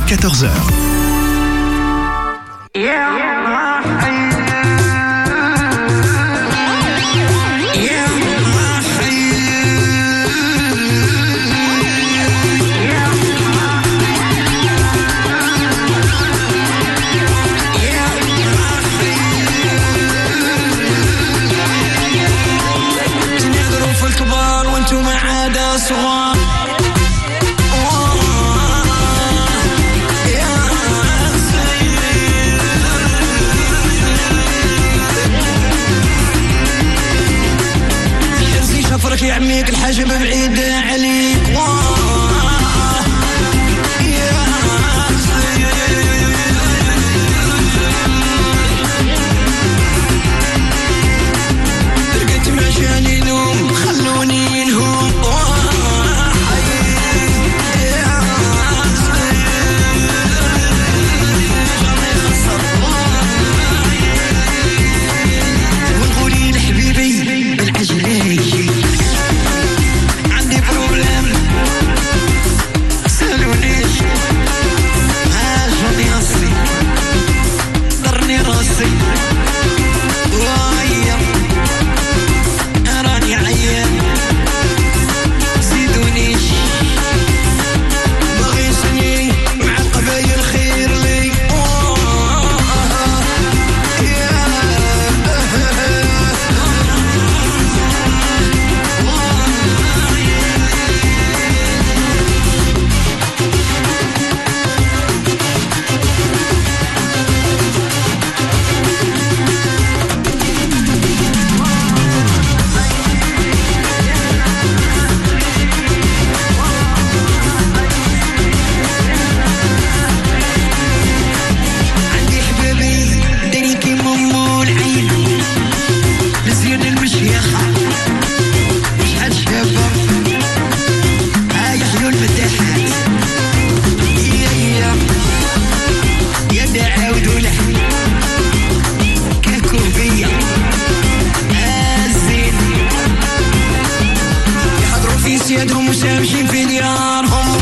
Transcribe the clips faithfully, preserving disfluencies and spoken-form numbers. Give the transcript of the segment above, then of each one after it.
quatorze heures. صغار حرصي شفرك يعميك الحاجب بعيد عليك رقت معشاني نوم خلوني نهوم عندي بروبليم سألونيش عاجبني راسي ضرني راسي وايا راني عيان زيدونيش بغيتني مع القبايل خير لي سيادهم وسامشين في ديارهم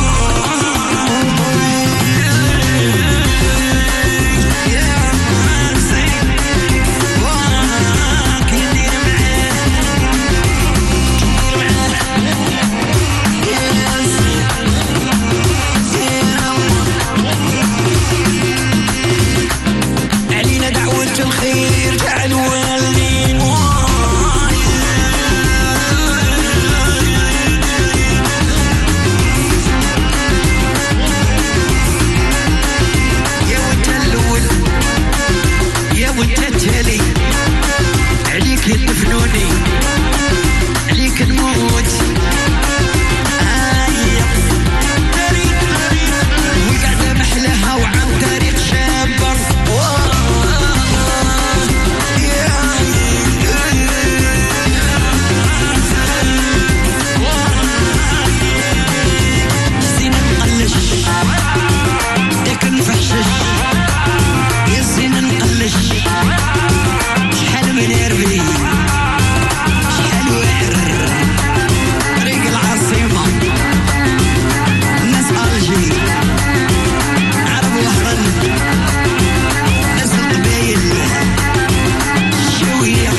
علينا دعوة الخير جعل والدين وتتهلي عليك يدفنوني عليك الموت آية طريق وقاعدة محلها وعن طريق شابر زينة نقلش داك نفحشش يا زينة نقلش شحال من يربي شحال وعر طريق العاصمة الناس ألجي عرب وهران ناس القبايل شوية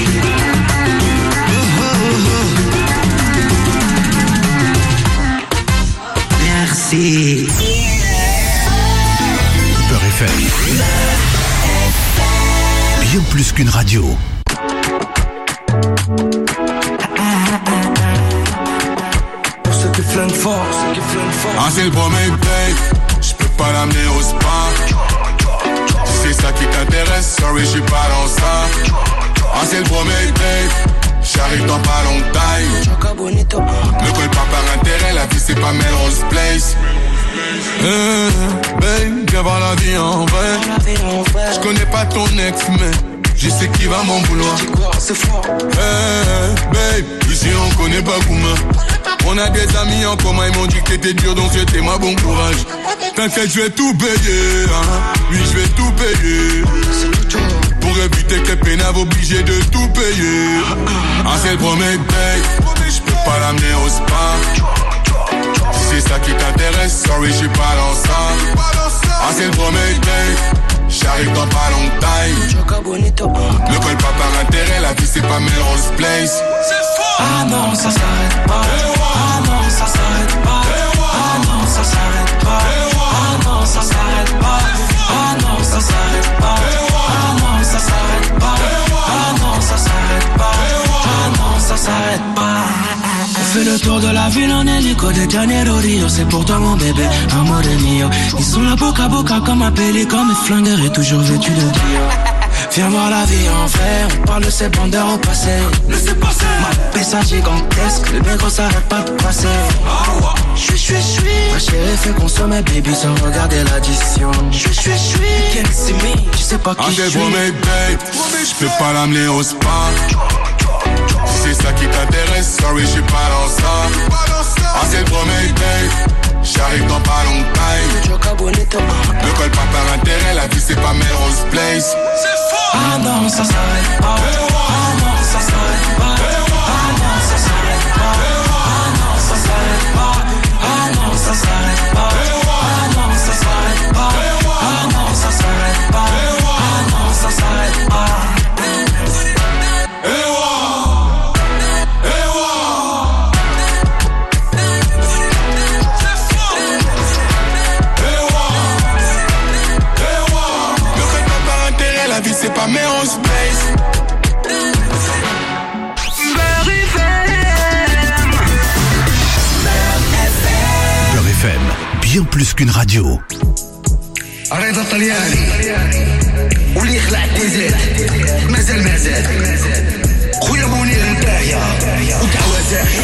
ميرسي Beurre F M. Bien plus qu'une radio. Pour ceux qui flânent fort, ceux qui flânent fort. Ah, c'est le premier date, j'peux pas l'amener au spa. Si c'est ça qui t'intéresse, sorry j'suis pas dans ça. Ah, c'est le premier date, j'arrive dans pas longtemps. Ne colle pas par intérêt, la vie c'est pas Melrose Place. Hey, babe, viens voir la vie en vrai. J'connais pas ton ex, mais je sais qui va m'en vouloir. Hey, babe, ici on connaît pas Gouma. On a des amis en commun, ils m'ont dit que t'étais dur, donc c'était moi bon courage. T'inquiète, je vais tout payer, hein. Oui, je vais tout payer. Pour éviter que pénave obligé de tout payer. Ah, c'est le premier date, j'peux pas l'amener au spa. Si c'est ça qui t'intéresse, sorry, j'suis pas dans ça. Ah, c'est le premier date, j'arrive dans pas longtemps. Ne colle pas par intérêt, la vie c'est pas Melrose Place. Ah non, ça s'arrête pas. Ah non, ça s'arrête pas. Ah non, ça s'arrête pas. Ah non, ça s'arrête pas. Ah non, ça s'arrête pas. Ah non, ça s'arrête pas. Ah non, ça s'arrête pas. Ah non, ça s'arrête pas. On fait le tour de la ville en hélico de Janeiro Rio. C'est pour toi mon bébé, amore mio. Ils sont là boca à boca comme un pélican. Mes flingueurs et toujours vêtus de Dio. Viens voir la vie en vrai, on parle de ces bandeurs au passé. Laissez passer. Ma pessa gigantesque, le négro s'arrête pas de passer. J'suis, j'suis, j'suis. Ma chérie fait consommer baby sans regarder l'addition. J'suis, j'suis, j'suis. Can't see me, tu sais pas qui j'suis. Pour mes dates, j'peux pas l'amener au spa. Si c'est ça qui t'intéresse, sorry, j'suis pas dans ça. Ah, c'est le premier date, j'arrive dans pas longtemps. Ne colle pas par intérêt, la vie c'est pas Melrose Place. Ah non, ça s'arrête pas. Ah non, ça s'arrête pas. Ah non, ça s'arrête pas. Ah non, ça s'arrête pas. Ah non, ça s'arrête pas. Ah non, ça s'arrête pas. Ah non, ça s'arrête pas. Ah non, ça s'arrête pas. La vie c'est pas Melrose Place. Beurre F M, bien plus qu'une radio. رضا الطلياني واللي خلع التيزات مازال مازال خويا منير الباهية ودعوة زاهية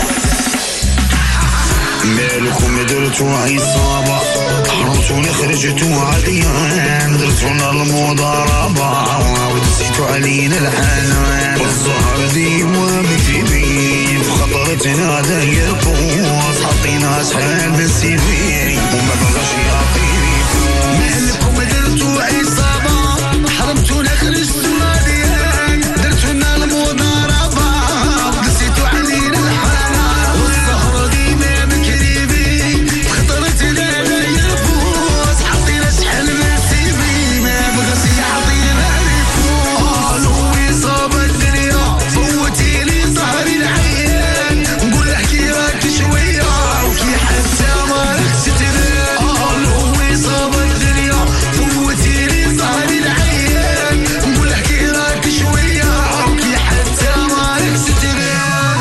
مالكم درتو عصابة حرمتوني خرجتو عاديا درتونا المضاربة ودسيتو علينا الحنان والزهر ديما بكريبين في خطرتنا داير بوز حطينا شحال بالسيفين وما بغاش يعطيني فلوس مالكم درتو عصابة حرمتونا خرجتو عاديا درتونا المضاربة ودسيتو علينا الحنان والزهر ديما بكريبين في خطرتنا داير بوز حطينا شحال بالسيفين ما بغاش يعطينا فلوس ويصاب الدنيا فوتيلي ظهري العيان نقول احكي راك شويه وكي حتى ما راك تتران ويصاب الدنيا فوتيلي ظهري العيان نقول احكي راك شويه وكي حتى ما راك تتران.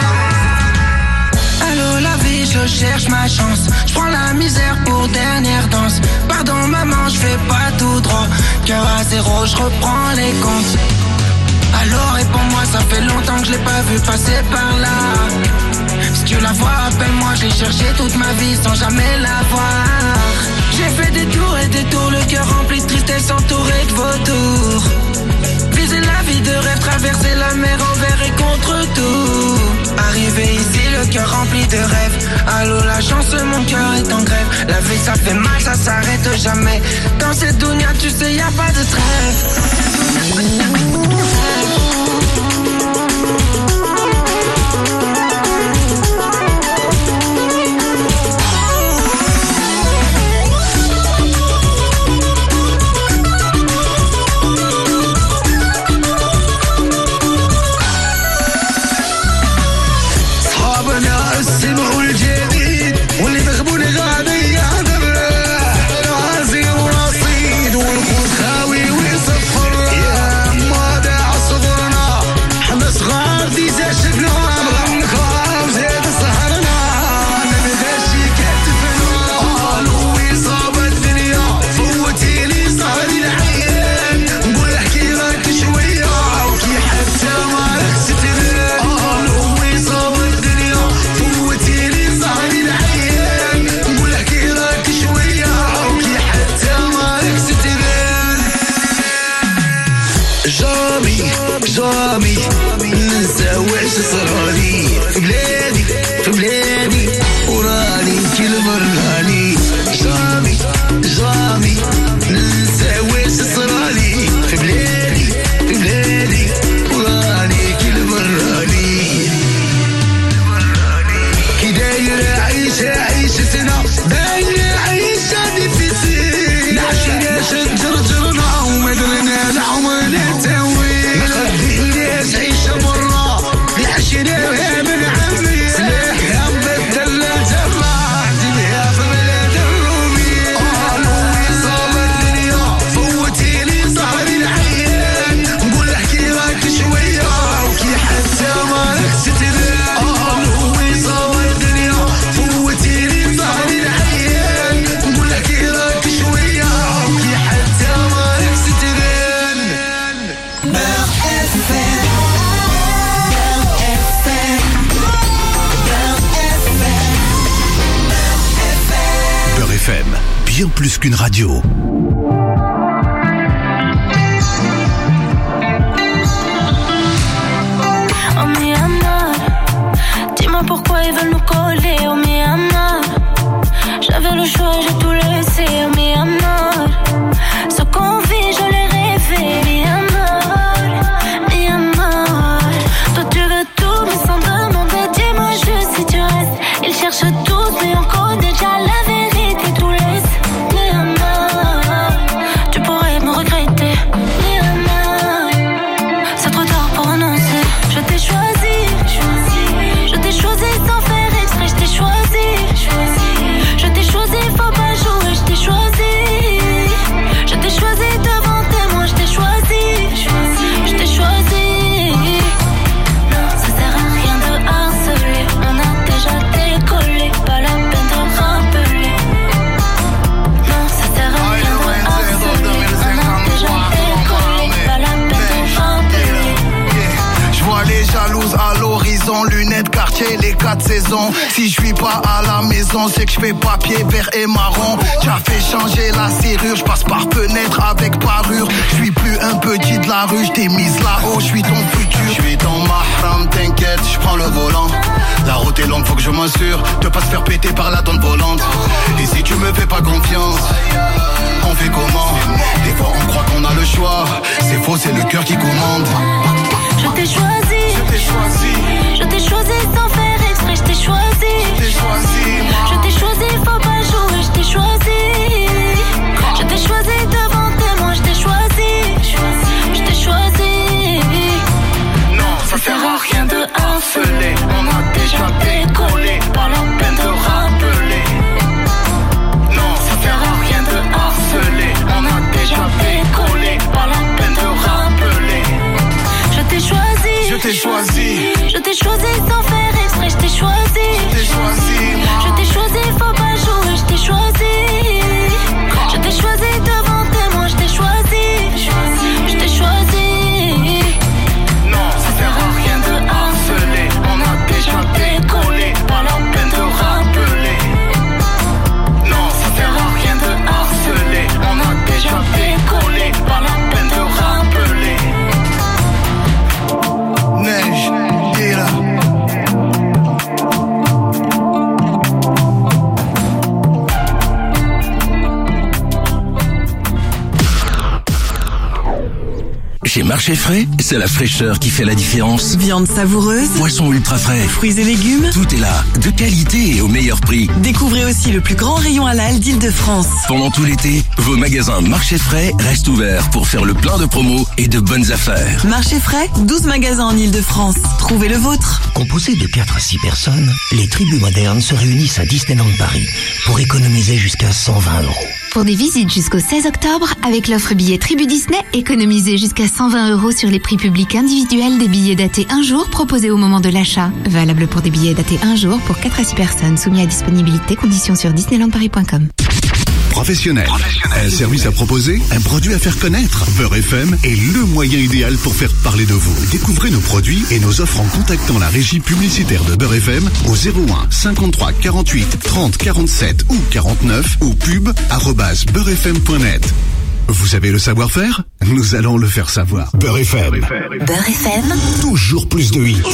Allô la vie, je cherche ma chance. Je prends la misère pour dernière danse. Pardon maman, je fais pas tout droit. Cœur à zéro, je reprends les comptes. Alors réponds-moi, ça fait longtemps que je l'ai pas vu passer par là. Si tu la vois, appelle-moi, je l'ai cherché toute ma vie sans jamais la voir. J'ai fait des tours et des tours, le cœur rempli de tristesse entouré de vautours. Viser la vie de rêve, traverser la mer envers et contre tout. Arrivé ici, le cœur rempli de rêves. Allô la chance, mon cœur est en grève. La vie ça fait mal, ça s'arrête jamais. Dans cette dunia, tu sais, y a pas de trêve. صحابنا السمع الجديد واللي بغبوني غادي يهدر راسي ورصيد والخوت خاوي ويصفر ما داع صبرنا حنا صغار ديجا شفنا بغا نخاف زاد سهرنا نبدا شي كتفنا ويصاب الدنيا فوتيلي سهري العيان نقول احكي راك شويه وكي حتى ما راك تتران ويصاب الدنيا فوتيلي سهري العيان نقول احكي راك شويه وكي حتى ما راك تتران. جامي جامي ننسى واش صرالي في بلادي في بلادي وراني كل مراني جامي جامي ننسى واش صرالي في بلادي في بلادي وراني كل مراني كي داير عيشة Beurre F M, bien plus qu'une radio. Oh mi amor, dis-moi pourquoi ils veulent nous coller. Oh mi amor, j'avais le choix, j'ai tout laissé. Oh mi amor, ce qu'on vit, je l'ai rêvé. Mi amor, mi amor, toi tu veux tout mais sans demander. Dis-moi juste si tu restes. Ils cherchent tous mais on connaît déjà la vérité. Tout laisse. Mi amor, tu pourrais me regretter. Mi amor, c'est trop tard pour renoncer. Je t'ai choisi, choisi. Je t'ai choisi sans faire exprès. Je t'ai choisi, choisi. Je t'ai choisi, faut pas jouer. Je t'ai choisi. Je t'ai choisi devant témoin. Je t'ai choisi, choisi. Je t'ai choisi. Non, ça sert à rien de harceler. On a déjà décollé. Pas la peine de rappeler. Non, ça sert à rien de harceler. On a déjà décollé. Pas la peine de rappeler. Je vois les jalouses à l'horizon, lunettes quartier, les quatre saisons. Si je suis pas à la maison, c'est que je fais papier vert et marron. T'as fait changer la serrure, je passe par fenêtre avec parure. Je suis plus un petit de la rue, je t'ai mise là-haut, je suis ton futur. Je suis ton mahram, t'inquiète, je prends le volant. La route est longue, faut que je m'assure de pas se faire péter par la donne volante. Et si tu me fais pas confiance, on fait comment? Des fois on croit qu'on a le choix, c'est faux, c'est le cœur qui commande. Je t'ai choisi, Je t'ai choisi, je t'ai choisi sans faire exprès, je t'ai choisi. je t'ai choisi, moi. Je t'ai choisi, faut pas jouer, je t'ai choisi. Je t'ai choisi devant témoin, je t'ai choisi. Je t'ai choisi. Non, ça sert à rien de harceler. On a déjà décollé, pas la peine de rappeler. Non, ça sert à rien de harceler. On a déjà décollé, pas la peine de rappeler. Je t'ai choisi, Je t'ai choisi, je t'ai choisi sans faire exprès, je t'ai choisi. je t'ai choisi, moi. Je t'ai choisi, faut pas jouer, je t'ai choisi. Je t'ai choisi devant témoin, je t'ai choisi. Je t'ai choisi. Non, ça sert à rien de harceler. On a déjà décollé, pas la peine de rappeler. Non, ça sert à rien de harceler. On a déjà décollé, pas la peine de rappeler. Neige, et là. Chez Marché Frais, c'est la fraîcheur qui fait la différence. Viande savoureuse, Poisson ultra frais, fruits et légumes. tout est là, de qualité et au meilleur prix. Découvrez aussi le plus grand rayon halal d'Île-de-France. Pendant tout l'été, vos magasins Marché Frais restent ouverts pour faire le plein de promos et de bonnes affaires. Marché Frais, douze magasins en Île-de-France. Trouvez le vôtre. Composés de quatre à six personnes, les tribus modernes se réunissent à Disneyland Paris pour économiser jusqu'à cent vingt euros. Pour des visites jusqu'au seize octobre, avec l'offre billet Tribu Disney, économisez jusqu'à cent vingt euros sur les prix publics individuels des billets datés un jour proposés au moment de l'achat. Valable pour des billets datés un jour pour quatre à six personnes, soumis à disponibilité, conditions sur disneyland paris point com. Professionnel. Un service à proposer, un produit à faire connaître. Beurre F M est le moyen idéal pour faire parler de vous. Découvrez nos produits et nos offres en contactant la régie publicitaire de Beurre F M au zéro un cinquante-trois quarante-huit trente quarante-sept ou quarante-neuf ou pub arobase beurrefm point net. Vous avez le savoir-faire? Nous allons le faire savoir. Beurre F M. Beurre F M. Toujours plus de hits.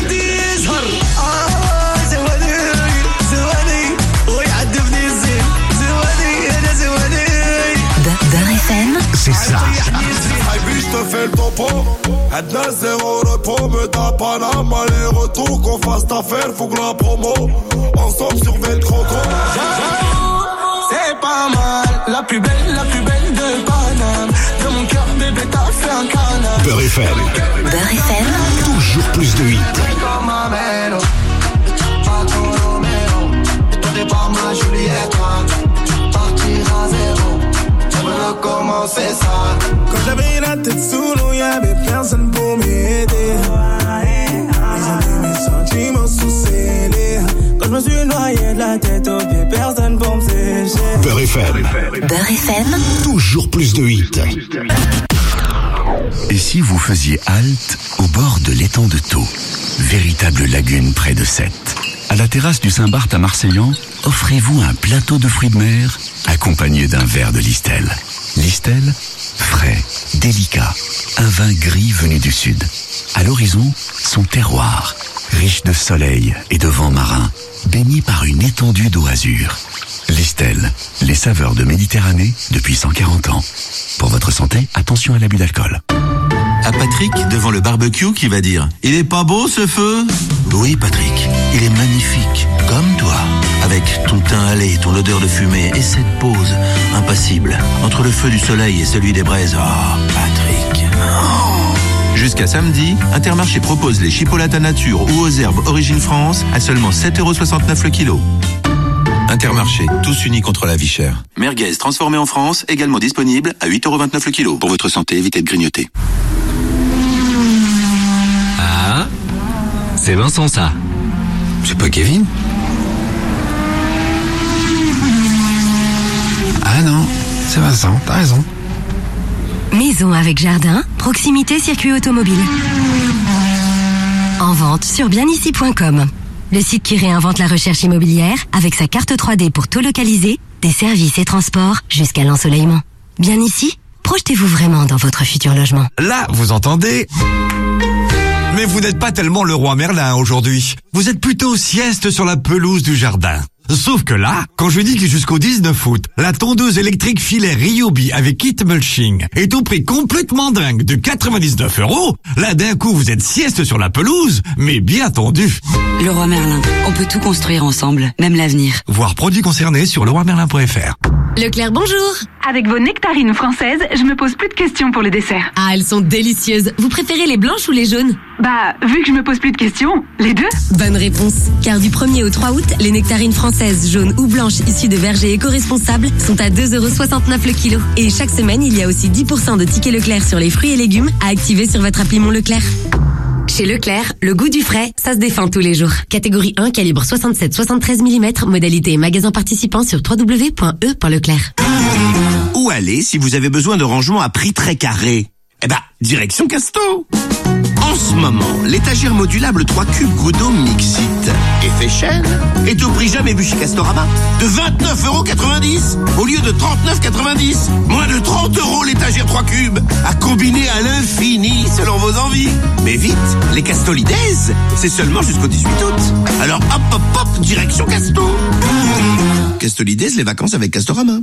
Beurre F M. C'est ça. Je te fais le topo. Adna zéro repos. Me tape Panama aller-retour. Qu'on fasse ta affaire, faut que la promo. Ensemble sur Velcroco. C'est pas mal, la plus belle, la plus belle de Paname. De mon cœur, bébé, t'as fait un canard. Beurre F M. Beurre F M. Toujours plus de hits. Comme un vélo, pas ton Roméo. Toi t'es pas ma Juliette, partir à zéro. J'aimerais recommencer ça. Quand j'avais la tête sous l'eau, y'avait personne pour m'aider. Ils ont mis mes sentiments sous scellés. Quand je me suis noyé de la tête aux pieds, personne pour me sécher. Beurre F M. Beurre F M. Toujours plus de hits. Et si vous faisiez halte au bord de l'étang de Thau, véritable lagune près de Sète? À la terrasse du Saint-Barth à Marseillan, offrez-vous un plateau de fruits de mer accompagné d'un verre de Listel. Listel, frais, délicat, un vin gris venu du sud. À l'horizon, son terroir, riche de soleil et de vent marin, baigné par une étendue d'eau azur. Listel, les saveurs de Méditerranée depuis cent quarante ans. Pour votre santé, attention à l'abus d'alcool. À Patrick, devant le barbecue, qui va dire « Il est pas beau ce feu ?» Oui, Patrick, il est magnifique, comme toi. Avec ton teint hâlé, ton odeur de fumée et cette pose impassible entre le feu du soleil et celui des braises. Oh, Patrick. Oh. Jusqu'à samedi, Intermarché propose les chipolatas nature ou aux herbes Origine France à seulement sept euros soixante-neuf le kilo. Intermarché, tous unis contre la vie chère. Merguez transformé en France, également disponible à huit euros vingt-neuf le kilo. Pour votre santé, évitez de grignoter. Ah, c'est Vincent ça. C'est pas Kevin? Ah non, c'est Vincent, t'as raison. Maison avec jardin, proximité circuit automobile. En vente sur bien ici point com. Le site qui réinvente la recherche immobilière avec sa carte trois D pour tout localiser, des services et transports jusqu'à l'ensoleillement. Bien ici, projetez-vous vraiment dans votre futur logement. Là, vous entendez? Mais vous n'êtes pas tellement le roi Merlin aujourd'hui. Vous êtes plutôt sieste sur la pelouse du jardin. Sauf que là, quand je dis que jusqu'au dix-neuf août, la tondeuse électrique filaire Ryobi avec kit mulching est au prix complètement dingue de quatre-vingt-dix-neuf euros, là d'un coup vous êtes sieste sur la pelouse, mais bien tondu. Leroy Merlin, on peut tout construire ensemble, même l'avenir. Voir produits concernés sur leroy merlin point f r. Leclerc, bonjour. Avec vos nectarines françaises, je me pose plus de questions pour le dessert. Ah, elles sont délicieuses. Vous préférez les blanches ou les jaunes? Bah, vu que je me pose plus de questions, les deux. Bonne réponse. Car du premier au trois août, les nectarines françaises, jaunes ou blanches issues de vergers éco-responsables sont à deux euros soixante-neuf le kilo. Et chaque semaine, il y a aussi dix pour cent de tickets Leclerc sur les fruits et légumes à activer sur votre appli Mon Leclerc. Chez Leclerc, le goût du frais, ça se défend tous les jours. Catégorie un, calibre soixante-sept soixante-treize millimètres, modalité et magasin participant sur w w w point e point leclerc. Où aller si vous avez besoin de rangement à prix très carré? Eh ben, direction Casto. En ce moment, l'étagère modulable trois cubes Goudot Mixit effet chaîne est au prix jamais vu chez Castorama de vingt-neuf euros quatre-vingt-dix au lieu de trente-neuf euros quatre-vingt-dix. Moins de trente euros l'étagère trois cubes à combiner à l'infini selon vos envies. Mais vite, les Castolides, c'est seulement jusqu'au dix-huit août. Alors hop hop hop, direction Casto. Castolides, les vacances avec Castorama.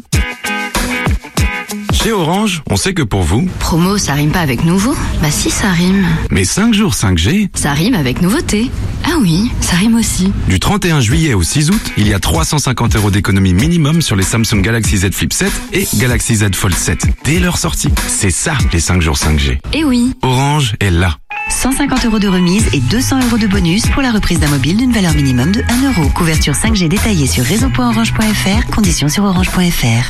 Chez Orange, on sait que pour vous... Promo, ça rime pas avec nouveau? Bah si, ça rime. Mais cinq jours cinq G... Ça rime avec nouveauté. Ah oui, ça rime aussi. Du trente et un juillet au six août, il y a trois cent cinquante euros d'économie minimum sur les Samsung Galaxy Z Flip sept et Galaxy Z Fold sept, dès leur sortie. C'est ça, les cinq jours cinq G. Eh oui. Orange est là. cent cinquante euros de remise et deux cents euros de bonus pour la reprise d'un mobile d'une valeur minimum de un euro. Couverture cinq G détaillée sur réseau point orange point f r, conditions sur orange point f r.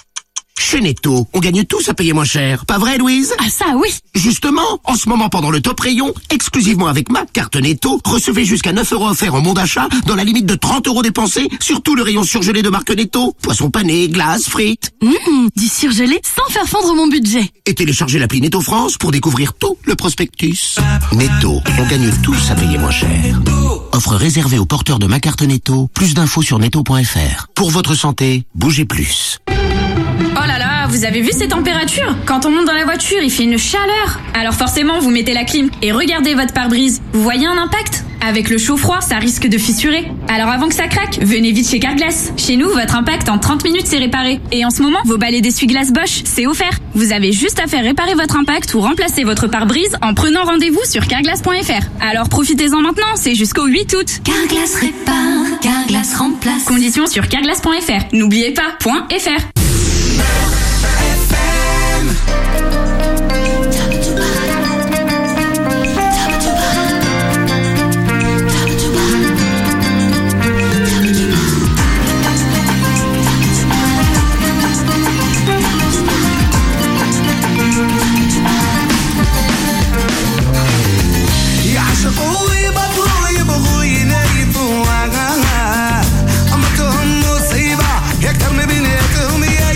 Chez Netto, on gagne tous à payer moins cher. Pas vrai, Louise? Ah ça, oui. Justement, en ce moment, pendant le top rayon, exclusivement avec ma carte Netto, recevez jusqu'à neuf euros offerts en bon d'achat dans la limite de trente euros dépensés sur tout le rayon surgelé de marque Netto. Poissons panés, glaces, frites. Mmh, du surgelé sans faire fondre mon budget. Et téléchargez l'appli Netto France pour découvrir tout le prospectus. Netto, on gagne tous à payer moins cher. Offre réservée aux porteurs de ma carte Netto. Plus d'infos sur netto point f r. Pour votre santé, bougez plus. Oh là là, vous avez vu ces températures? Quand on monte dans la voiture, il fait une chaleur. Alors forcément, vous mettez la clim et regardez votre pare-brise. Vous voyez un impact? Avec le chaud-froid, ça risque de fissurer. Alors avant que ça craque, venez vite chez Carglass. Chez nous, votre impact en trente minutes, c'est réparé. Et en ce moment, vos balais d'essuie-glace Bosch, c'est offert. Vous avez juste à faire réparer votre impact ou remplacer votre pare-brise en prenant rendez-vous sur carglass point f r. Alors profitez-en maintenant, c'est jusqu'au huit août. Carglass répare, Carglass remplace. Conditions sur carglass point f r. N'oubliez pas, point .fr. I'm a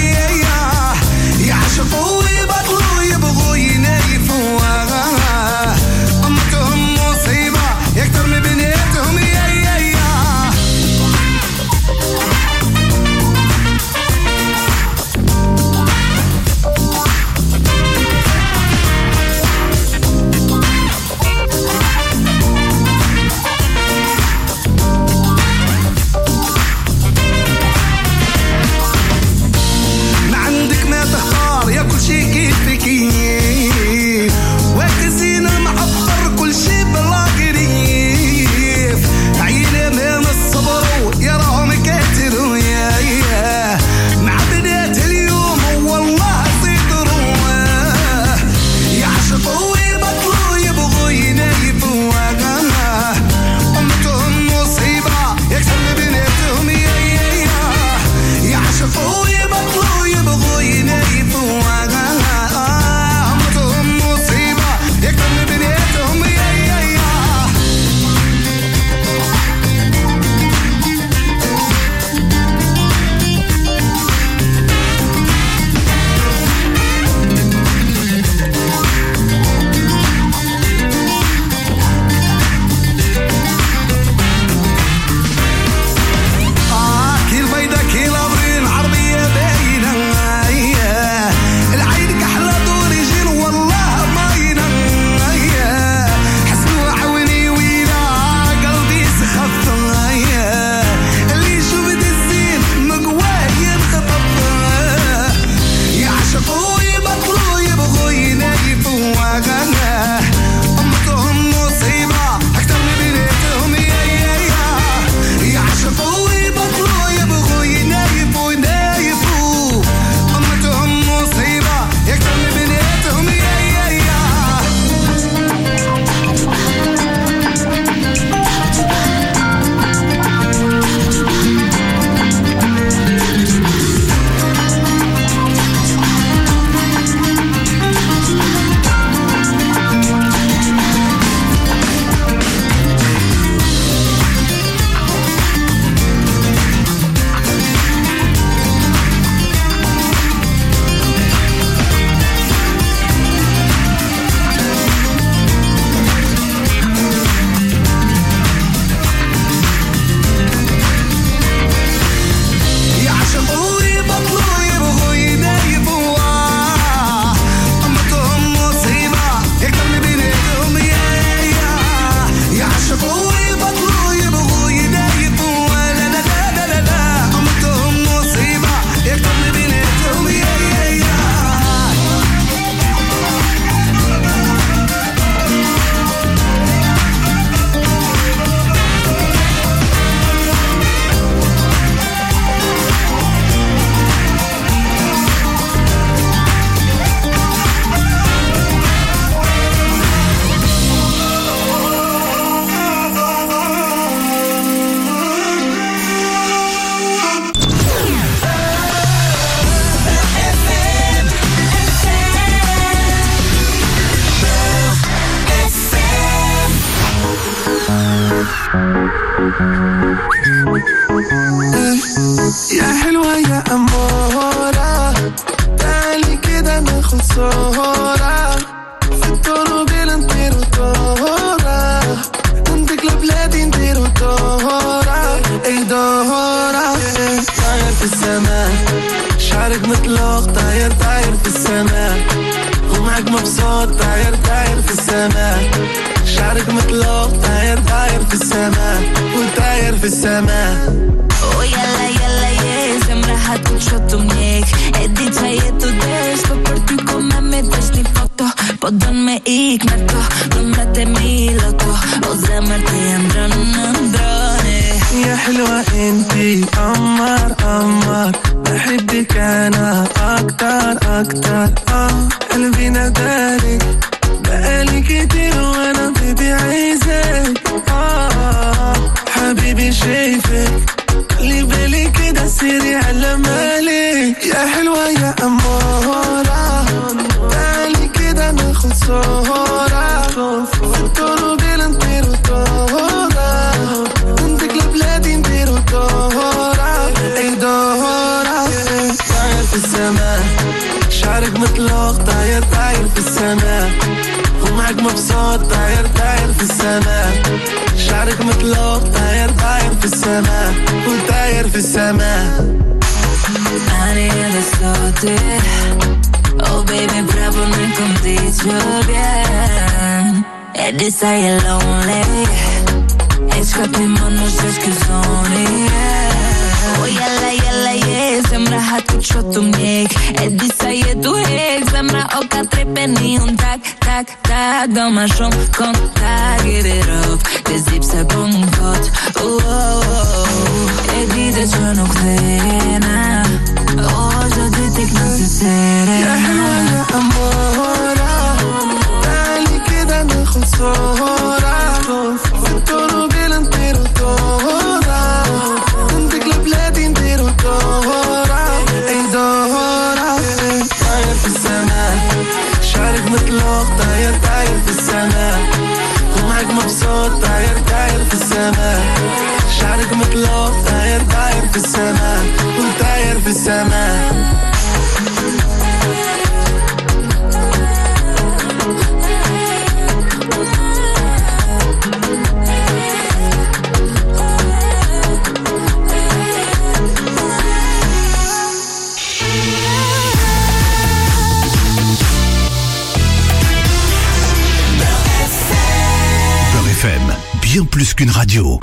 يا حلوة يا أمورة تعالي كده ناخد صورة في الطرق نطير طورة ننتقل لبلادي ندير طورة اي دورة طاير في السماء شعرك مطلق طاير طاير في السماء ومعك مبسوط طاير طاير في السماء شعرك مطلق طاير طاير في السماء وطاير في السماء. Oh yalla yalla yeah, sembraha tu ciotto mniek. E dice je tu deš, to porti come me deš ti foto. Podon me ik me to, numra te miloto. O zemr te andron androne. يا حلوة انتي قمر قمر بحبك انا اكتر اكتر اه قلبي ندالك بقالي كتير وانا بيبي عايزك اه حبيبي شايفك خلي بالي كده سيري على مالك يا حلوة يا أمورة تعالي كده ناخد صورة في الطرق نطير طورة ننتقل لبلادي ندير طورة اي دورة طاير في السماء شعرك مطلق طاير طاير في السماء ومعك مبسوط طاير طاير في السماء شعرك مطلق طاير طاير في السماء وطاير في السماء. Ani adesso oh baby proponme con dicho bien. E di sei lonely e scappiamonos escusoni. Oh yalla yalla yeah, sembraha tu ciotto mniek. E di sei tu hek, sembra oka trepeni un tak tak tak. Dans ma chambre quand t'as give it up, des zips c'est bon mon pote. Oh oh oh, e di de sono clena. Aujourd'hui t'es que non c'est serré. يا حلوة يا أمورة تعالي كده ناخد صورة في الطرق نطير طورة ننتقل لبلادي ندير طورة اي دورة طاير في السماء شعرك مطلق طاير طاير في السماء ومعك مبسوط طاير طاير في السماء شعرك مطلق طاير طاير في السماء وطاير في السماء. F M, bien plus qu'une radio.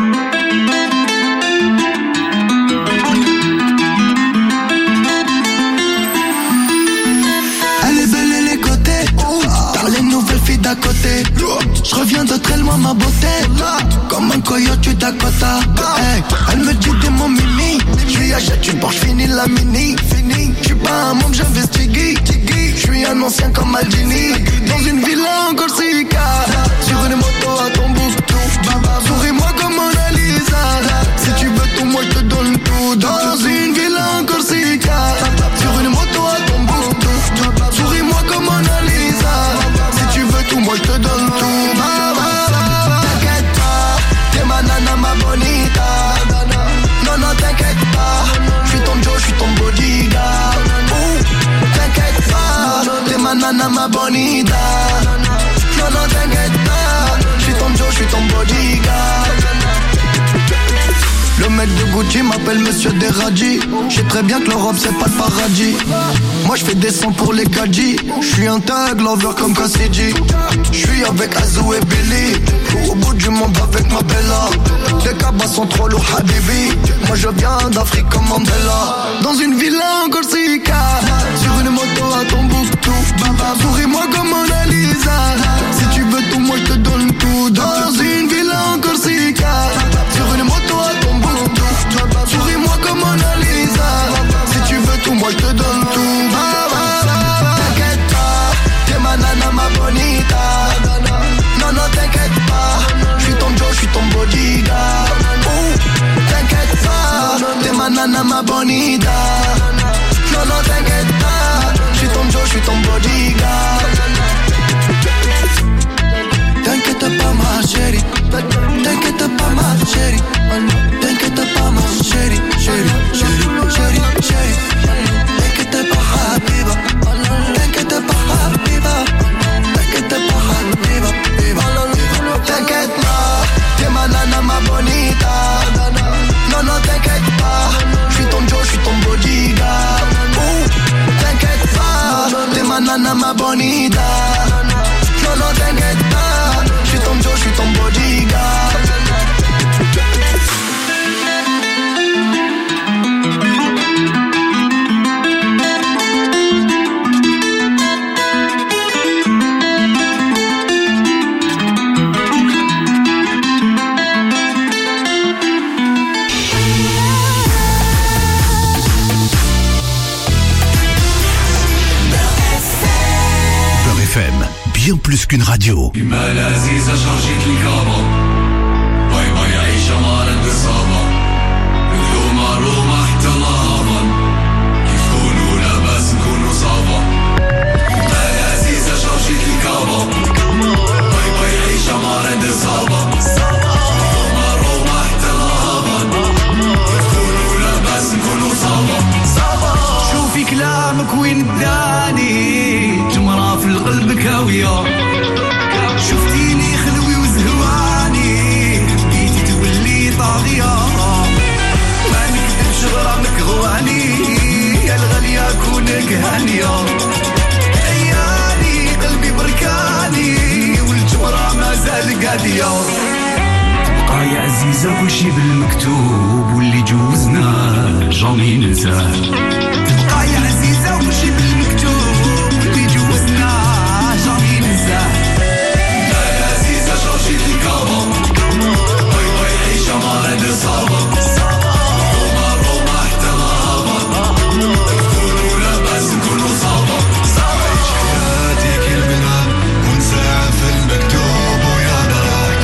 Elle est belle et les côtés, dans les nouvelles filles d'à côté. Je reviens de très loin ma beauté, comme un coyote du Dakota. Hey, elle me dit t'es mon mimi, je lui achète une Porsche, fini la mini. Je suis pas un môme, j'investigue. Je suis un ancien comme Maldini, dans une villa en Corsica, sur une moto à Tombouctou. Souris-moi comme Mona Lisa, si tu veux tout moi je te donne tout. Dans une villa en Corsica, sur une moto à Tombouctou. Souris-moi comme Mona Lisa, si tu veux tout moi je te donne tout. T'inquiète pas, t'es ma nana ma bonita. Non non t'inquiète pas, je suis ton Joe, je suis ton bodyguard. T'inquiète pas, t'es ma nana ma bonita. Non non t'inquiète pas, je suis ton Joe, je suis ton bodyguard. Le mec de Gucci m'appelle Monsieur Deradji. J'sais très bien que l'Europe c'est pas le paradis. Moi j'fais des sons pour les gadgets. J'suis un tag lover comme Cassidy. J'suis avec Azou et Billy. Au bout du monde avec ma Bella. Les cabas sont trop lourds Habibi. Moi je viens d'Afrique comme Mandela. Dans une villa en Corsica, sur une moto à Tombouctou. Souris-moi comme Mona Lisa, si tu veux tout moi je te donne tout. Dans une villa en Corsica, sur une moto à Tombouctou. Souris-moi comme Mona Lisa, si tu veux tout moi je te donne tout. T'inquiète pas, t'es ma nana ma bonita. Non non t'inquiète pas, je suis ton Joe, je suis ton bodyguard. T'inquiète pas, t'es ma nana ma bonita. Non non t'inquiète pas, je suis ton Joe, je suis ton bodyguard. T'inquiète pas ma chérie, t'inquiète pas ma bonita. No, no te neta. Je suis ton Joe, je suis ton bodyguard. Bien plus qu'une radio. شوفي كلامك وين اداني جمرة في القلب كاوية شفتيني خلوي وزهواني بديتي تولي طاغية ما نكذبش غرامك غواني يا الغالية كونك هانية عيالي قلبي بركاني والجمرة ما زال قادية بقى يا عزيزة كل شي بالمكتوب واللي جوزنا جامي ننساه بقى يا عزيزة كل شي بالمكتوب واللي جوزنا جامي ننساه لا يا عزيزة شارجي لي كابا باي باي عيشة ما غادي صعبة روما روما حتى الهابا نكونو لاباس نكونو صعبة عيش حياتي كلمنا ونساعد في المكتوب ويا دراك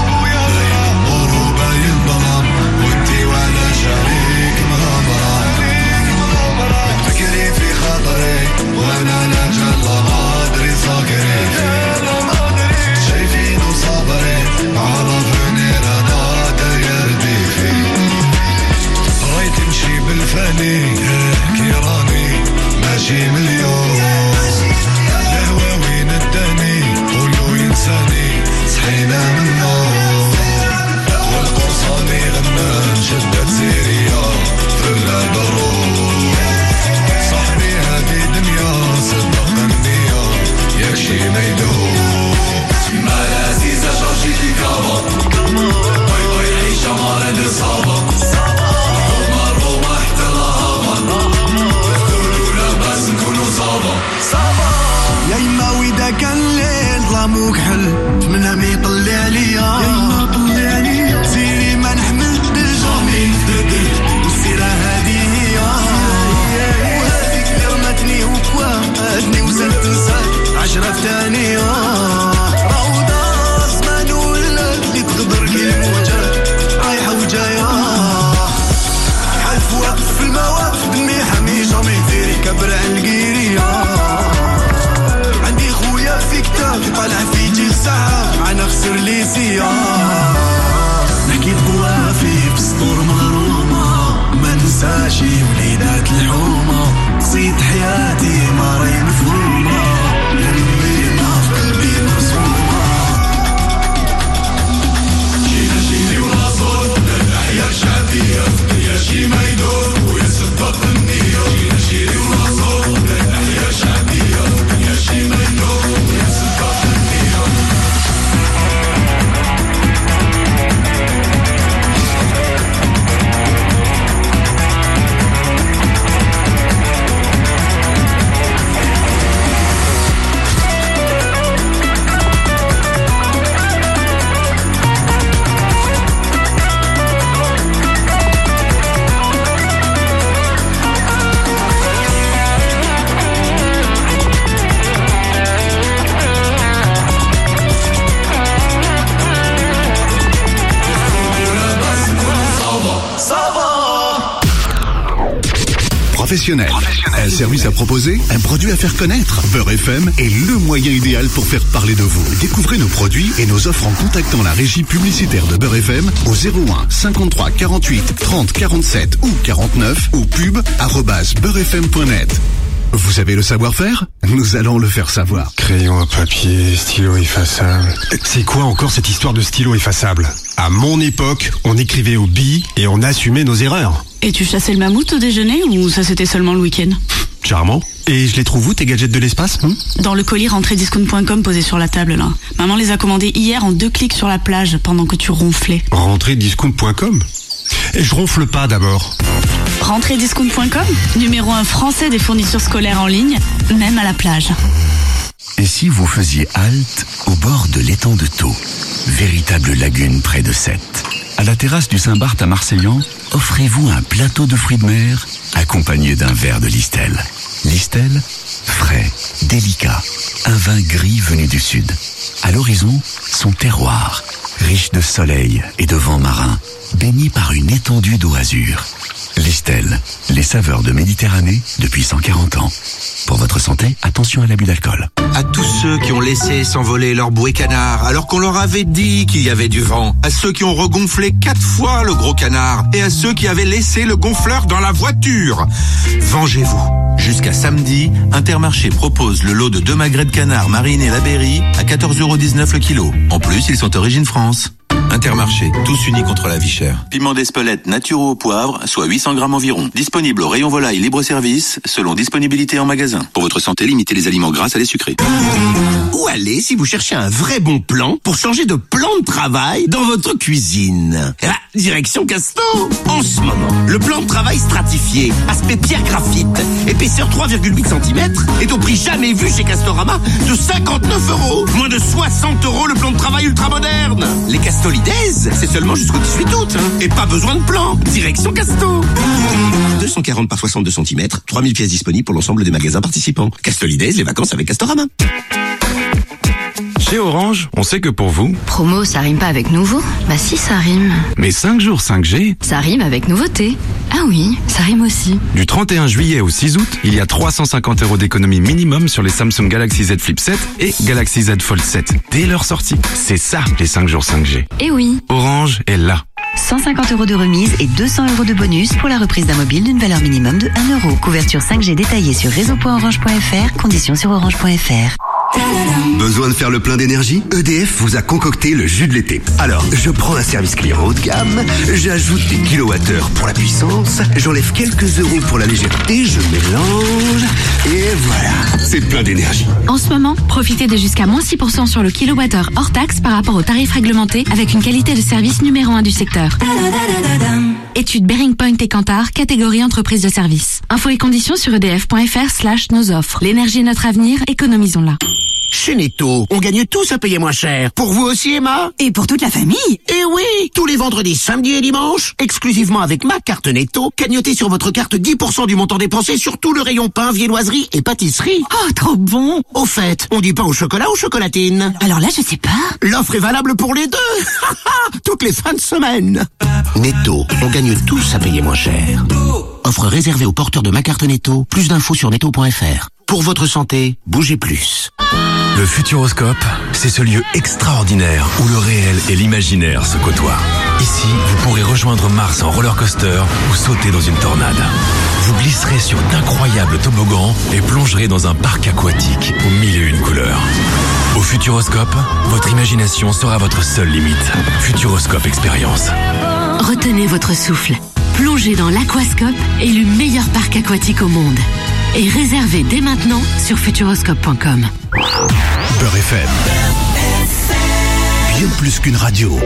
غروبة ينظلم وانتي ولا شريك مغامرة تفكري في خاطري وانا نرجع لغادري صاكري شايفين وصابرين على فنير انا تيردي فيه راي تمشي بالفاني كيراني ماشي مليون الهوى وين الداني قولو ينساني صحينا من النوم والقرصاني غنان شدت سيريا في بلاد الروم صاحبي هذه دنيا صدق النية يكشي ما يدوم ما العزيزة شارجي لي كابا باي باي عيشة ما غادي صعبة روما روما حتى الهابا نكونو لاباس نكونو صعبة يا يما ويدا كان ليل ظلاموك حل منها ما يطلع عليا يا يما طلع عليا سيري ما نحمل بالجامي نفدد والسيرة هادي هي وهاديك اللي رمتني وكواتني وزلت نسات عشرة في ثانية روضة زمان ولا اللي تقدر كي الموجات رايحة وجاية حلف واقف في المواقف دمي حمي جامي ديري كبر على القيرية عندي خويا في كتاب طالع في جيل ساعة معنا خسر لي سيارة نحكي قوافي في سطور مغرومة ما ننساشي وليدات الحومة قصيد حياتي ما راهي مفهومة للميمة في قلبي مرسومة جينا جيني ونصور للأحياء شعبية يا شي ما يدور ويا صدق النية جينا جيني ونصور للأحياء شعبية يا شي ما يدور ويا صدق النية Professionnel. Un service à proposer, un produit à faire connaître. Beurre F M est le moyen idéal pour faire parler de vous. Découvrez nos produits et nos offres en contactant la régie publicitaire de Beurre F M au zéro un cinquante-trois quarante-huit trente quarante-sept ou quarante-neuf ou pub arobase beurrefm point net. Vous avez le savoir-faire? Nous allons le faire savoir. Crayon à papier, stylo effaçable. C'est quoi encore cette histoire de stylo effaçable? À mon époque, on écrivait aux billes et on assumait nos erreurs. Et tu chassais le mammouth au déjeuner ou ça c'était seulement le week-end? Charmant. Et je les trouve où, tes gadgets de l'espace hein? Dans le colis rentrée discount point com posé sur la table, là. Maman les a commandés hier en deux clics sur la plage pendant que tu ronflais. rentrée discount point com. Et je ronfle pas d'abord. rentrée discount point com, numéro un français des fournitures scolaires en ligne, même à la plage. Et si vous faisiez halte au bord de l'étang de Thau, véritable lagune près de Sète? À la terrasse du Saint-Barth à Marseillan, offrez-vous un plateau de fruits de mer accompagné d'un verre de Listel. Listel, frais, délicat, un vin gris venu du sud. À l'horizon, son terroir, riche de soleil et de vent marin, baigné par une étendue d'eau azur. Listel, les saveurs de Méditerranée depuis cent quarante ans. Pour votre santé, attention à l'abus d'alcool. À tous ceux qui ont laissé s'envoler leur bouée canard alors qu'on leur avait dit qu'il y avait du vent. À ceux qui ont regonflé quatre fois le gros canard. Et à ceux qui avaient laissé le gonfleur dans la voiture. Vengez-vous. Jusqu'à samedi, Intermarché propose le lot de deux magrets de canard marinés la Berry à quatorze euros dix-neuf le kilo. En plus, ils sont origine France. Intermarché, tous unis contre la vie chère. Piment d'Espelette naturaux au poivre, soit huit cents grammes environ. Disponible au rayon volaille libre-service, selon disponibilité en magasin. Pour votre santé, limitez les aliments gras à les sucrés. Où aller si vous cherchez un vrai bon plan pour changer de plan de travail dans votre cuisine? Eh ben, direction Casto. En ce moment, le plan de travail stratifié, aspect pierre graphite, épaisseur trois virgule huit centimètres, est au prix jamais vu chez Castorama de cinquante-neuf euros. Moins de soixante euros le plan de travail ultra moderne. Les Castolides, c'est seulement jusqu'au dix-huit août. Hein. Et pas besoin de plan. Direction Casto. deux cent quarante par soixante-deux centimètres, trois mille pièces disponibles pour l'ensemble des magasins participants. Castolides, les vacances avec Castorama. Chez Orange, on sait que pour vous... Promo, ça rime pas avec nouveau? Bah si, ça rime. Mais cinq jours cinq G... Ça rime avec nouveauté. Ah oui, ça rime aussi. Du trente et un juillet au six août, il y a trois cent cinquante euros d'économie minimum sur les Samsung Galaxy Z Flip sept et Galaxy Z Fold sept. Dès leur sortie. C'est ça, les cinq jours cinq G. Eh oui. Orange est là. cent cinquante euros de remise et deux cents euros de bonus pour la reprise d'un mobile d'une valeur minimum de un euro. Couverture cinq G détaillée sur réseau point orange point f r. Conditions sur orange point f r. Besoin de faire le plein d'énergie? E D F vous a concocté le jus de l'été. Alors, je prends un service client haut de gamme, j'ajoute des kilowattheures pour la puissance, j'enlève quelques euros pour la légèreté, je mélange, et voilà, c'est plein d'énergie. En ce moment, profitez de jusqu'à moins six pour cent sur le kilowattheure hors taxe par rapport au tarif réglementé avec une qualité de service numéro un du secteur. Étude Bearing Point et Kantar, catégorie entreprise de service. Infos et conditions sur edf.fr slash nos offres. L'énergie est notre avenir, économisons-la. Chez Netto, on gagne tous à payer moins cher. Pour vous aussi, Emma? Et pour toute la famille? Eh oui! Tous les vendredis, samedis et dimanches, exclusivement avec ma carte Netto, cagnotez sur votre carte dix pour cent du montant dépensé sur tout le rayon pain, viennoiserie et pâtisserie. Oh, trop bon! Au fait, on dit pain au chocolat ou chocolatine? Alors là, je sais pas. L'offre est valable pour les deux! Toutes les fins de semaine! Netto, on gagne tous à payer moins cher. Offre réservée aux porteurs de ma carte Netto. Plus d'infos sur netto point f r. Pour votre santé, bougez plus. Le Futuroscope, c'est ce lieu extraordinaire où le réel et l'imaginaire se côtoient. Ici, vous pourrez rejoindre Mars en roller coaster ou sauter dans une tornade. Vous glisserez sur d'incroyables toboggans et plongerez dans un parc aquatique aux mille et une couleurs. Au Futuroscope, votre imagination sera votre seule limite. Futuroscope Expérience. Retenez votre souffle. Plongez dans l'Aquascope, élu meilleur parc aquatique au monde. Et réservez dès maintenant sur futuroscope point com. Beurre F M. Bien plus qu'une radio.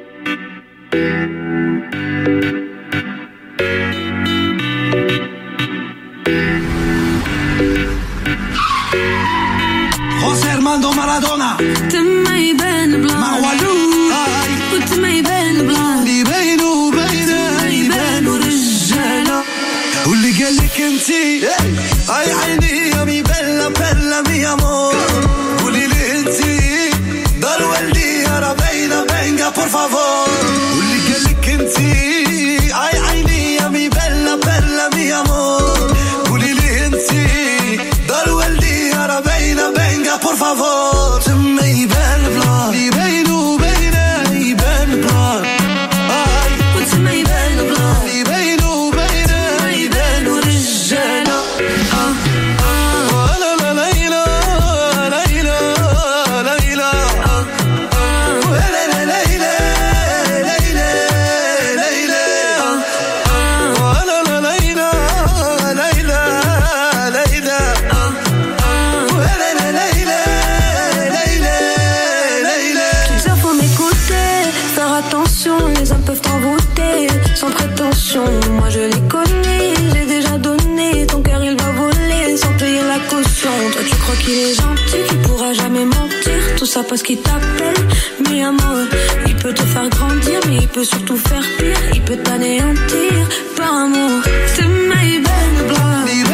José Armando Maradona تما يبان بلا معولوي وتما يبان بلا اللي يبينوا بينا يبانوا رجالة واللي قالك انتي اي عيني يا مي بلا بلا مي امور قولي لي انتي دار والدي يا بينا بينجا بور فافور واللي قالك انتي اي عيني يا مي بلا بلا مي امور قولي لي انتي دار والدي يا بينا بينجا بور فافور تما يبان بلا يبينوا بينا يبان بلا اي وتما يبان بلا يبينوا بينا يبانوا رجالة اه اه لا لا ليلى ليلى ليلى اه اه لا لا ليلى attention, les hommes peuvent t'envoûter sans prétention. Moi je les connais, j'ai déjà donné. Ton cœur il va voler sans payer la caution. Toi tu crois qu'il est gentil, qu'il pourra jamais mentir. Tout ça parce qu'il t'appelle mi amor. Il peut te faire grandir, mais il peut surtout faire pire. Il peut t'anéantir par amour. C'est my belle blood.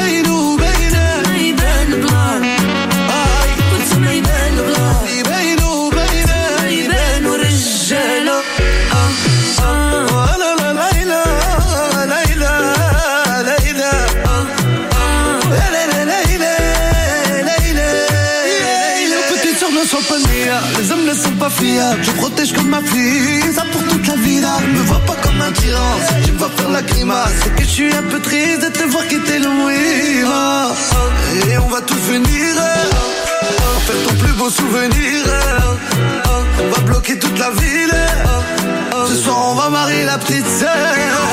Les hommes ne sont pas fiables, je protège comme ma fille, ça pour toute la vida. Me vois pas comme un tyran, si tu me vois faire la grimace, c'est que je suis un peu triste de te voir quitter le Mouira. Et on va tous venir, faire ton plus beau souvenir. On va bloquer toute la ville, ce soir on va marier la petite sœur.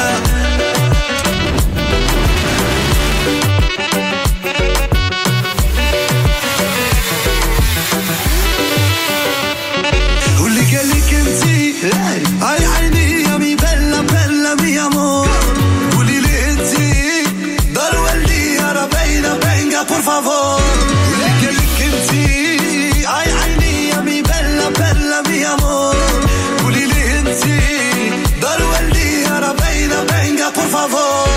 Ay عيني يا مي bella bella mi amor. قولي لي انتي دار والدي يا ربينا venga por favor. قولي لك انتي ay عيني يا مي bella bella mi amor. قولي لي انتي دار والدي يا ربينا venga por favor.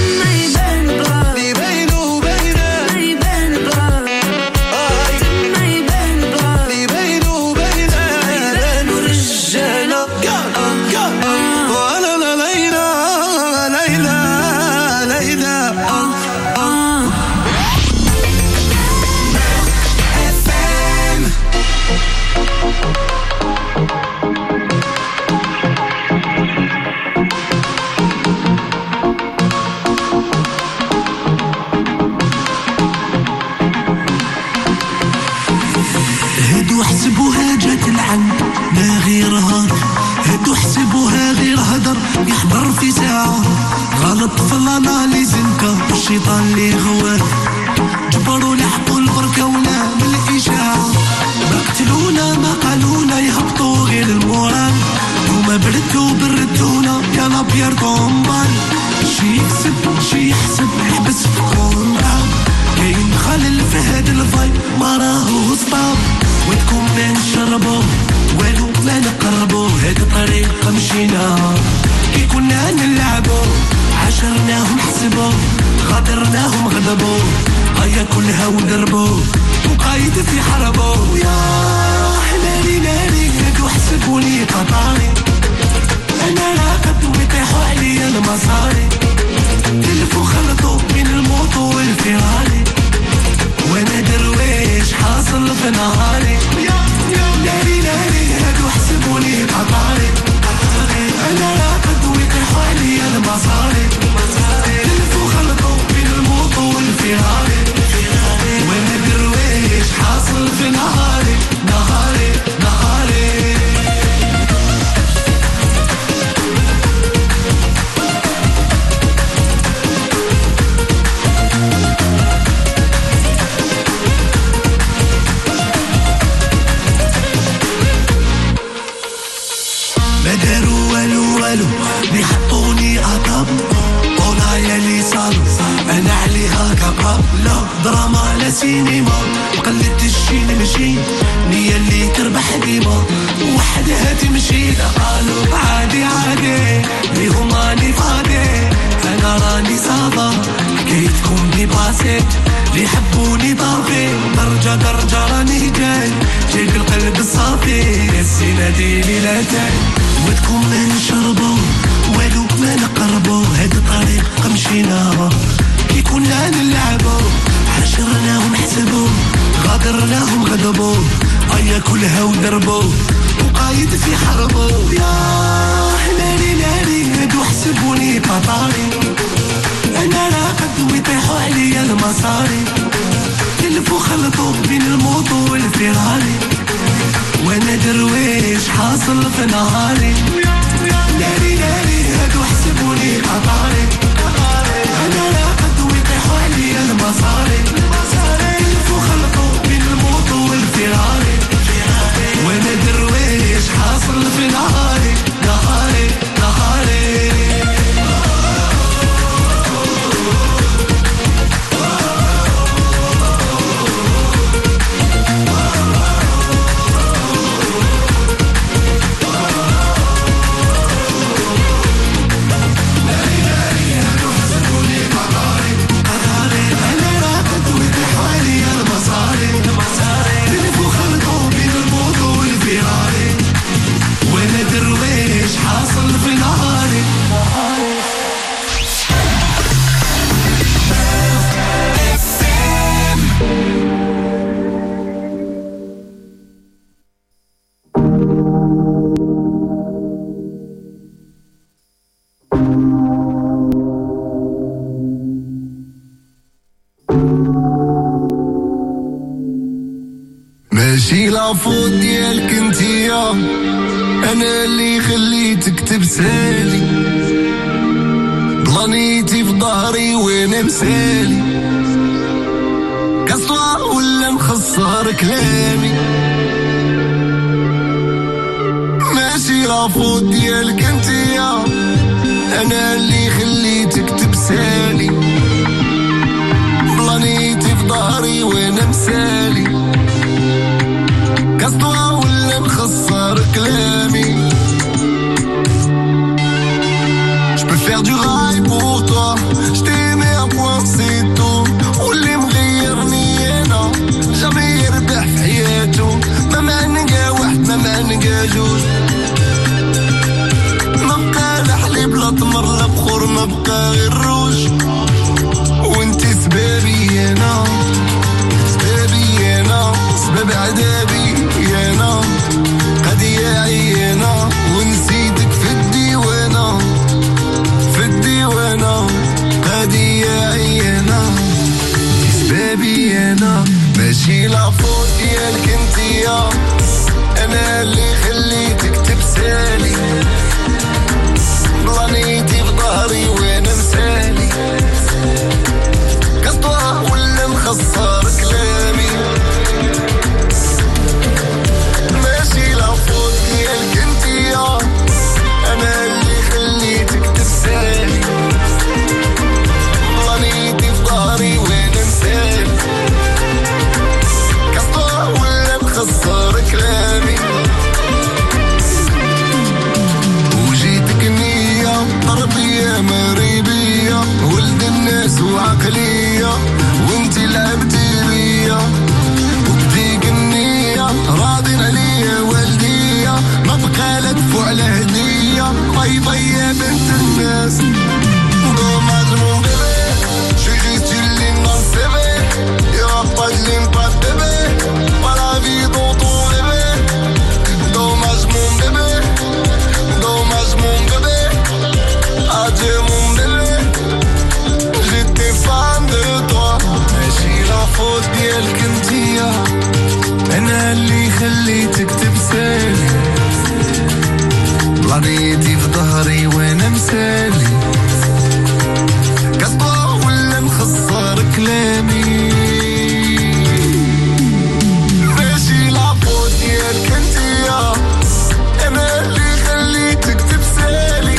يحضر في ساعة غلط في الاناليز انكر الشيطان اللي غواه جبروا لحقوا البركة ولا بالإشاعة بقتلونا ما قالونا يهبطوا غير المورال وما بردوا بردونا يا نابير كومبال شي يكسب شي يحسب يحبس في كونتر كاين خلل في هاد الفايب ما راهو سطاب وتكون ما نشربو والو لا نقربو هاد الطريق مشينا كي كنا نلعبو عاشرناهم حسبو غادرناهم غضبو هيا كلها ودربو وقايد في حربو يا حلالي ناري هادو حسبوني قطاري انا راقد ويطيحوا عليا المصاري تلفو خلطوا بين الموطو والفيراري وانا درويش حاصل في نهاري ناري ناري هادو حسبوني قطاري انا راقد ويطيحوا عليا المصاري تلفو خلطوا بين الموطو والفيراري وانا درويش حاصل في نهاري نهاري نهاري بيحطوني أطب قنايا اللي صار أنا عليها كباب لا دراما لا سينما قلت الشي نمشي نية اللي تربح ديما وحدها تمشي قالوا عادي عادي ليهم راني فاضي أنا راني صابا حكايتكم لي باسيت اللي يحبوني ضافي درجة درجة راني جاي جايب القلب الصافي السنة دي ليلتين ودكم ما نشربو والو ما نقربو هاد الطريق مشينا كي كنا نلعبو عاشرناهم حسبو غادرناهم غضبو ايا كلها ودربو وقايد في حربو يا حلالي ناري هادو حسبوني قطاري انا راقد ويطيحوا عليا المصاري تلفو خلطوا بين الموطو والفيراري وانا درويش حاصل في نهاري ناري ناري هادو حسبوني قطاري انا راقد ويطيحوا عليا المصاري تلفو خلطوا بين الموطو والفيراري وانا درويش حاصل في نهاري نهاري لافوت ديالك انتيا انا اللي خليتك تبسالي بلانيتي في ظهري وانا مسالي كسوة ولا مخسر كلامي ماشي لافوت ديالك انتيا انا اللي خليتك تبسالي بلانيتي في ظهري وانا مسالي كسوة ولا مخسر كلامي Je peux faire du rail pour toi Je t'aimais à point c'est tout واللي مغيرني انا جامي يربح في حياته ما معنقى واحد ما معنقى جوج ما بقى لا حليب لا تمر لا بخور ما بقى غير روج وانتي سبابي انا سبابي انا سباب عذابي انا قضياعي انا ونسيتك في الديوانه في الديوانه قضياعي انا سبابي انا ماشي لافوت ديالك انتيا انا اللي خليتك تبسالي بلانيتي في ظهري وانا مسالي كسطوة ولا مخسر كلامي ماشي لافوت ديالك انتيا انا اللي خليتك تبسالي بلانيتي في ظهري وانا مسالي كسطوة ولا مخسر كلامي وجيتك نية تربية مريبية ولد الناس وعقلية وانتي لعبتي بيا وبديك النية راضين عليا والدية ما بقى لا دفوع على هدية باي باي يا بنت الناس دوماج مون بيبي j'ai juste une ligne dans le C V y'aura pas de ligne pas de bébé pas la vie dont on rêvait dommage mon bébé dommage mon bébé adieu mon bébé j'étais fan de toi ماشي لافوت ديالك انتيا انا اللي خليتك تبسالي بلانيتي في ظهري وانا مسالي كسطوة ولا مخسر كلامي ماشي لافوت ديالك انتيا انا اللي خليتك تبسالي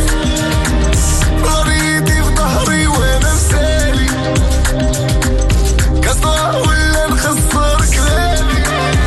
بلانيتي في ظهري وانا مسالي كسطوة ولا مخسر كلامي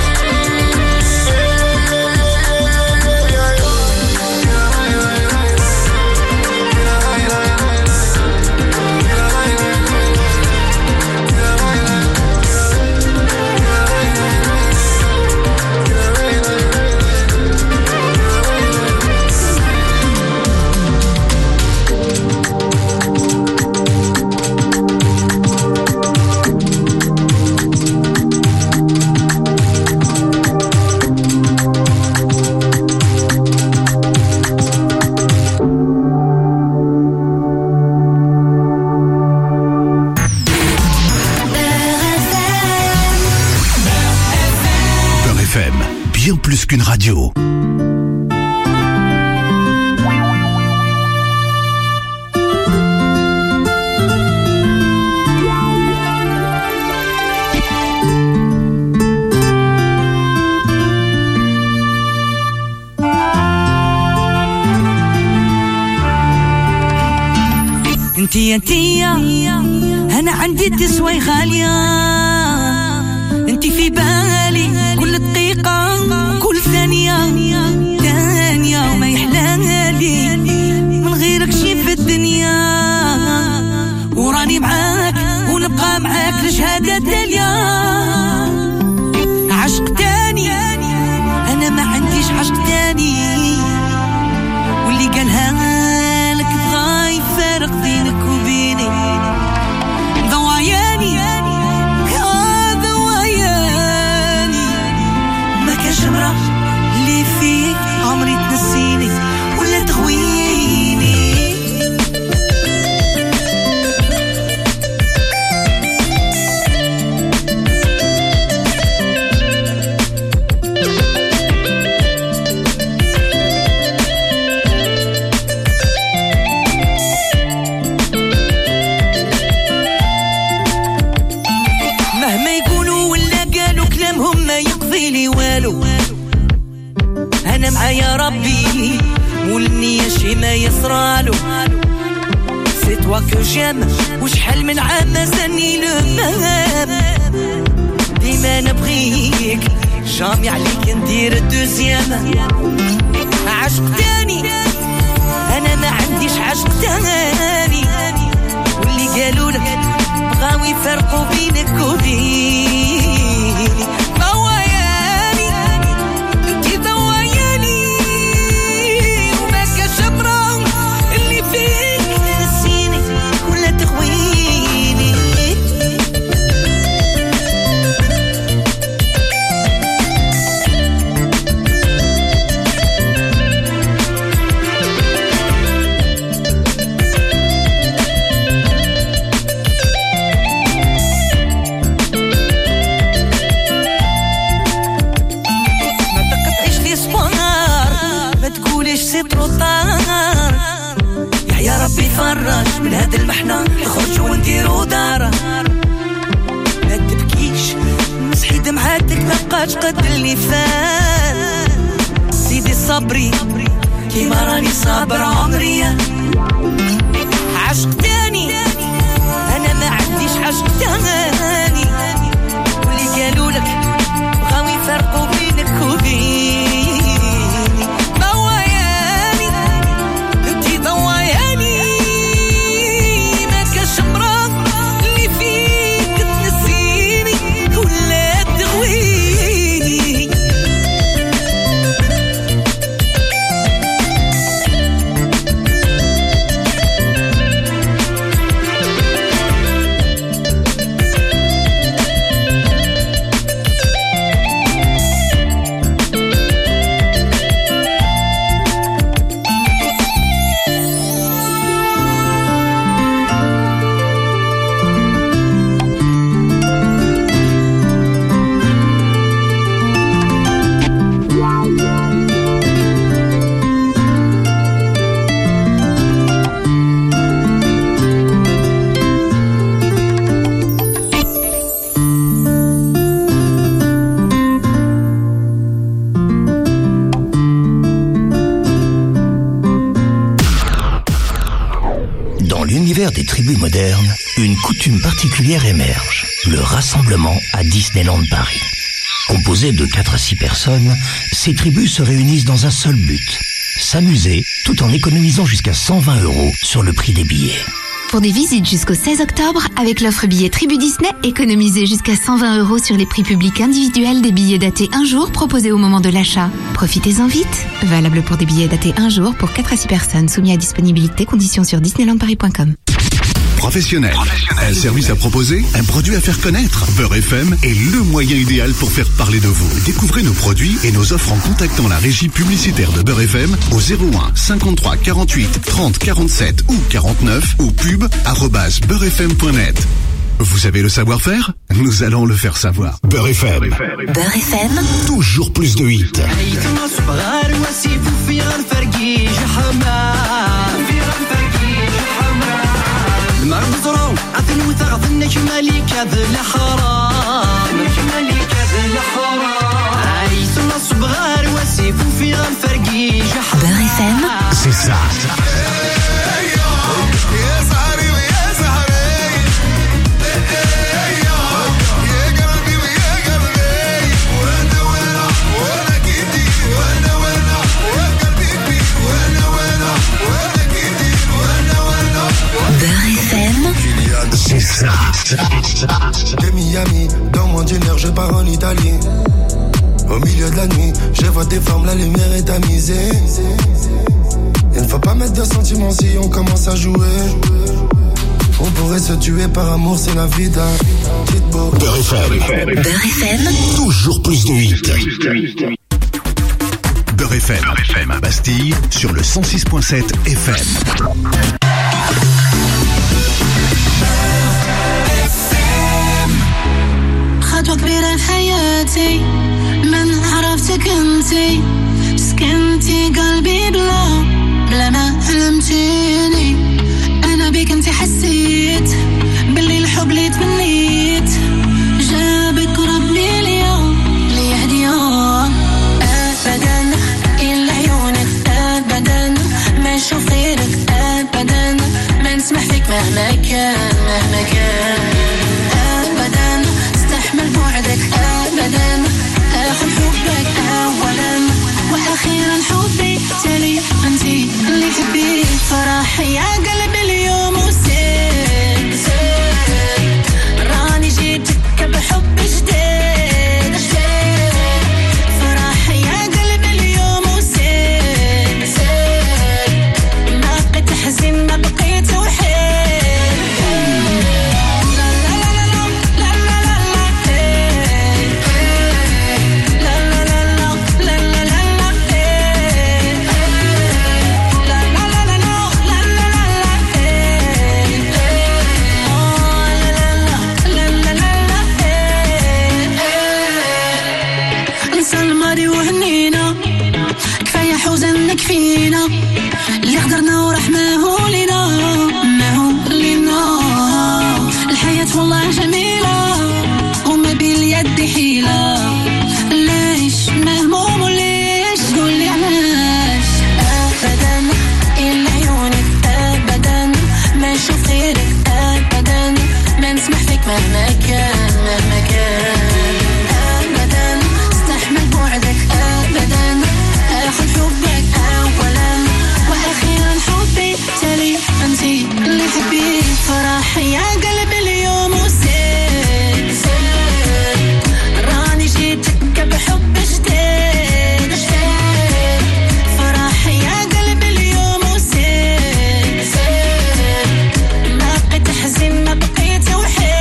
Bien plus qu'une radio. انتي انتي انا عندي تسوي غالية انتي في بالي كل دقيقة كل ثانية ثانية وما يحلالي من غيرك شي في الدنيا وراني معاك ونبقى معاك لشهادة تالية عشق تاني انا ما عنديش عشق تاني واللي قالها لك بغا يفارق بينك وبيني ضواياني ضواياني صرالو. C'est toi que j'aime وشحال من عام مازالني لو مام. ديما نبغيك جامي عليك ندير الدوزيام. عشق تاني انا ما عنديش عشق تاني. واللي قالوا لك بغاو يفرقوا بينك وبيني ضواياني انتي ضواياني. وما كشبرة اللي فيك تنسيني ولا تغويني. يا ربي فرج من هاد المحنة نخرج ونديرو دارة. ما تبكيش مسحي دمعاتك ما بقاش قد اللي فات. سيدي صبري كيما راني صابر عمري. عشق تاني انا ما عنديش عشق تاني. واللي قالوا لك بغاو يفرقوا بينك وبيني ضواياني انتي ضواياني. ما كشمرة اللي فيك تنسيني ولا تغويني. Des tribus modernes, une coutume particulière émerge, le rassemblement à Disneyland Paris. Composé de quatre à six personnes, ces tribus se réunissent dans un seul but, s'amuser tout en économisant jusqu'à cent vingt euros sur le prix des billets. Pour des visites jusqu'au seize octobre, avec l'offre billet Tribu Disney, économisez jusqu'à cent vingt euros sur les prix publics individuels des billets datés un jour proposés au moment de l'achat. Profitez-en vite. Valable pour des billets datés un jour pour quatre à six personnes, soumis à disponibilité, conditions sur disneyland paris point com. Professionnel. Un service à proposer, un produit à faire connaître. Beurre F M est le moyen idéal pour faire parler de vous. Découvrez nos produits et nos offres en contactant la régie publicitaire de Beurre F M au zéro un cinquante-trois quarante-huit trente quarante-sept ou quarante-neuf ou pub arobase beurre f m point net. Vous avez le savoir-faire? Nous allons le faire savoir. Beurre F M. Beurre F M. Toujours plus de hits. المرمزرو عثن وثغثنك مالك هذا الحرام مالك هذا الحرام عايزنا صبغار وسيف وفي غنفرقي جحرام. Beurre F M. C'est ça. C'est ça. De Miami, dans mon dîner, je pars en Italie. Au milieu de la nuit, je vois tes formes, la lumière est tamisée. Il ne faut pas mettre de sentiments si on commence à jouer. On pourrait se tuer par amour, c'est la vie d'un petit beau. Beurre F M. Beurre F M. Toujours plus de hits. Beurre F M. Beurre F M à Bastille sur le cent six point sept F M. خطوة كبيرة لحياتي من عرفتك انتي سكنتي قلبي بلا بلا ما علمتيني انا بيك انتي حسيت باللي الحب اللي تمنيت جابك ربي اليوم لي هدية ابدا الا عيونك ابدا ما نشوف غيرك نسمح فيك مهما كان مهما كان أبدا استحمل بعدك أبدا أخذ حبك أولا وأخيرا حبي تالي أنتي اللي تبي فرح يا قلبي اليوم وزيد راني جيتك بحب جديد فرح يا قلبي اليوم وزيد ما بقيت حزين ما بقيت وحيد لا لا لا لا لا لا لا لا لا لا لا لا وهنينا كفاية حوزنك فينا اللي قدرنا وراح ما هو لينا ما هو لينا الحياة والله جميلة وما باليد حيلة ليش مهموم وليش قولي علاش أبدا إلا عيونك أبدا ما نشوف غيرك أبدا ما نسمح فيك مهما كان مهما كان أبدا أخذ حبك أولا وأخيرا حبي تالي أنتي اللي تبي فرح يا قلبي اليوم وزيد راني جيتك بحب جديد فرح يا قلبي اليوم وزيد ما بقيت حزين ما بقيت وحيد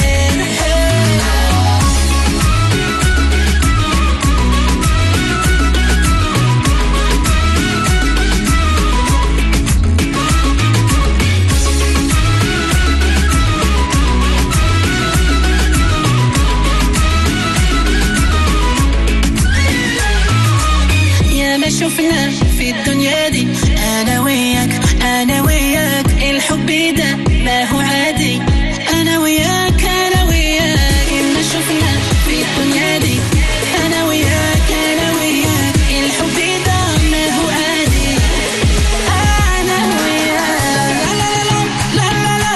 ما شفنا في الدنيا دي أنا وياك أنا وياك الحب ده ما هو عادي أنا وياك أنا وياك ما شفنا في الدنيا دي أنا وياك أنا وياك الحب ده ما هو عادي أنا وياك لا لا لا لا لا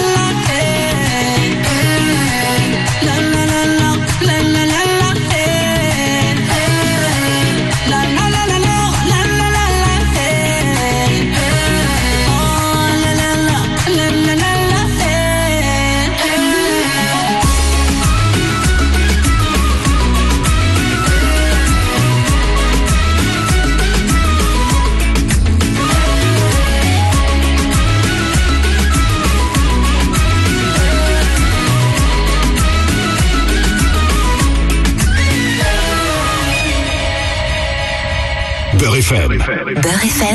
لا لا لا لا لا لا لا Beurre F M. Beurre F M.